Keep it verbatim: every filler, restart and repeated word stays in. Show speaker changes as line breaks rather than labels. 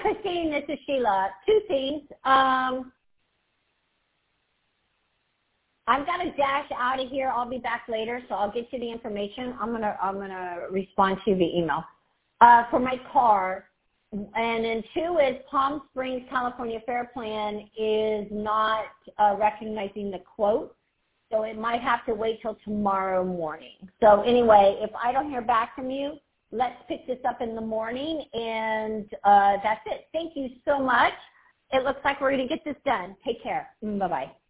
Christine, this is Sheila. Two things. Um, I'm gonna dash out of here. I'll be back later, so I'll get you the information. I'm gonna I'm gonna respond to you via email uh, for my car. And then two is Palm Springs, California Fair Plan is not uh, recognizing the quote, so it might have to wait till tomorrow morning. So anyway, if I don't hear back from you, let's pick this up in the morning, and uh, that's it. Thank you so much. It looks like we're going to get this done. Take care. Bye-bye.